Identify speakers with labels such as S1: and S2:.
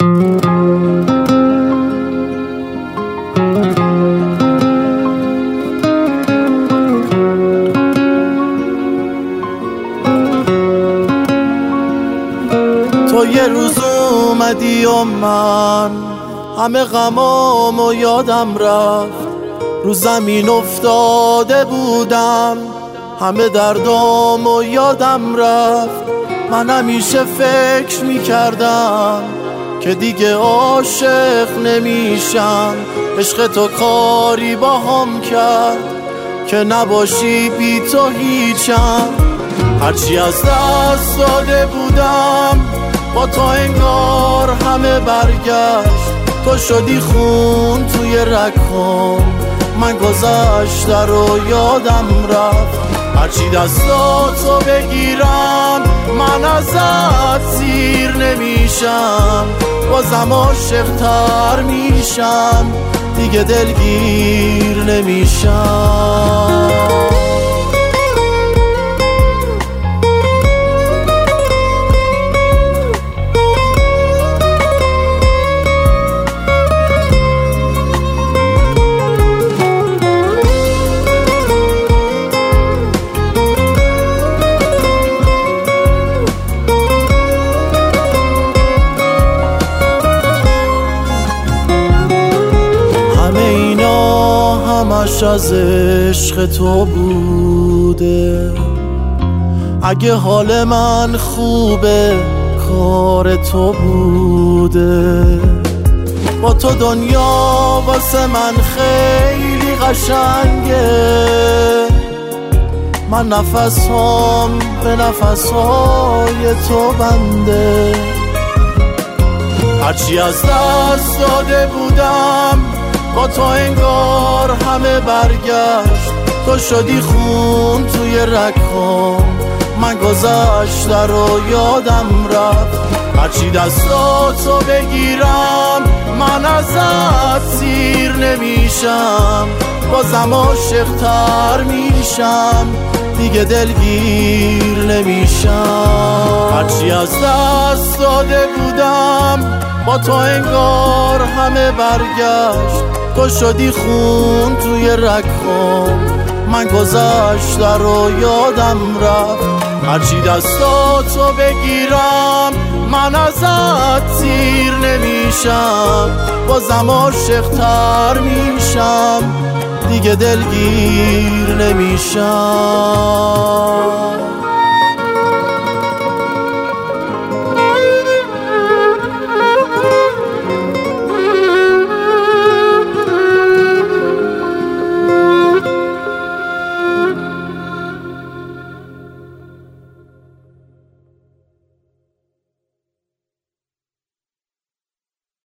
S1: تو یه روز اومدی و من همه غمامو یادم رفت، رو زمین افتاده بودم همه دردامو یادم رفت. من همیشه فکر میکردم که دیگه عاشق نمیشم، عشق تو کاری با هم کرد که نباشی بی تو هیچم. هرچی از دست داده بودم با تو انگار همه برگشت، تو شدی خون توی رگ‌هام، من گذشته رو یادم رفت. هرچی دستاتو بگیرم من ازت سیر نمیشم، بازم عاشق‌تر میشم دیگه دلگیر نمیشم. همش از عشق تو بوده، اگه حال من خوبه کار تو بوده. با تو دنیا واسه من خیلی قشنگه، من نفسام به نفسهای تو بنده. هرچی از دست داده بودم با تو انگار همه برگشت، تو شدی خون توی رگ‌هام، من گذشته رو یادم رفت. هرچی دستاتو بگیرم من ازت سیر نمیشم، بازم عاشق‌تر میشم دیگه دلگیر نمیشم. هرچی از دست داده بودم با تو انگار همه برگشت، تو شدی خون توی رگ‌هام، من گذشته رو یادم رفت. هرچی دستاتو بگیرم من ازت سیر نمیشم، بازم عاشق‌تر میشم دیگه دلگیر نمیشم.